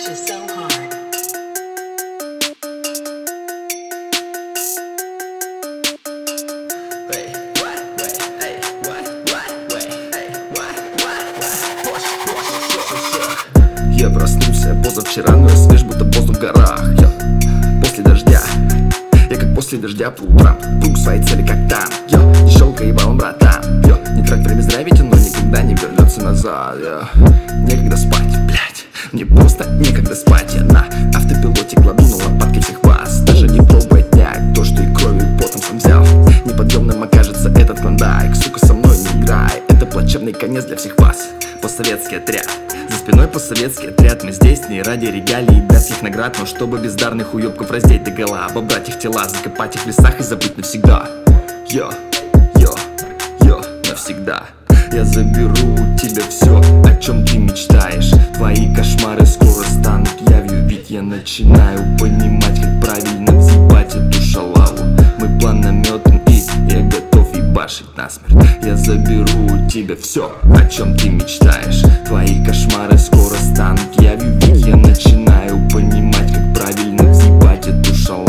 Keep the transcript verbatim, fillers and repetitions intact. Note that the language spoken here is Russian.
is so hard. Wait, what? Wait, hey, what? What? Wait, hey, what? What? What? Позже, позже, всё, всё. Я проснулся позавчера, но я свеж, будто воздух в горах. Я после дождя, я как после дождя по утрам. Круг своей цели как там. Я не щелкай ебалом, братан. Я не трать время зря, ведь оно никогда не вернется назад. Я некогда спать, блять. Мне просто некогда спать. Я на автопилоте кладу на лопатки всех вас. Даже не пробуй отнять то, что и кровью, и потом сам взял. Неподъемным окажется этот клондайк. Сука, со мной не играй. Это плачевный конец для всех вас. Постсоветский отряд, за спиной постсоветский отряд. Мы здесь не ради регалий и блядских наград, но чтобы бездарных уёбков раздеть догола, обобрать их тела, закопать их в лесах и забыть навсегда. Йо, йо, йо, навсегда. Я заберу у тебя все, о чем ты мечтаешь. Твои кошмары скоро станут явью, ведь я начинаю понимать, как правильно взъебать эту шалаву. Мы планометом, и я готов ебашить насмерть. Я заберу у тебя все, о чем ты мечтаешь. Твои кошмары скоро станут явью, ведь я начинаю понимать, как правильно взъебать эту шалаву.